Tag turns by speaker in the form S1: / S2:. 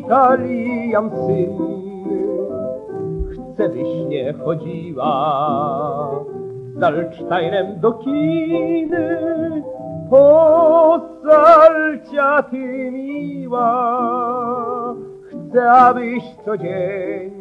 S1: Italiam synny. Chcę, byś nie chodziła z Alcztajnem do kiny, po salcia ty miła. Chcę, abyś codziennie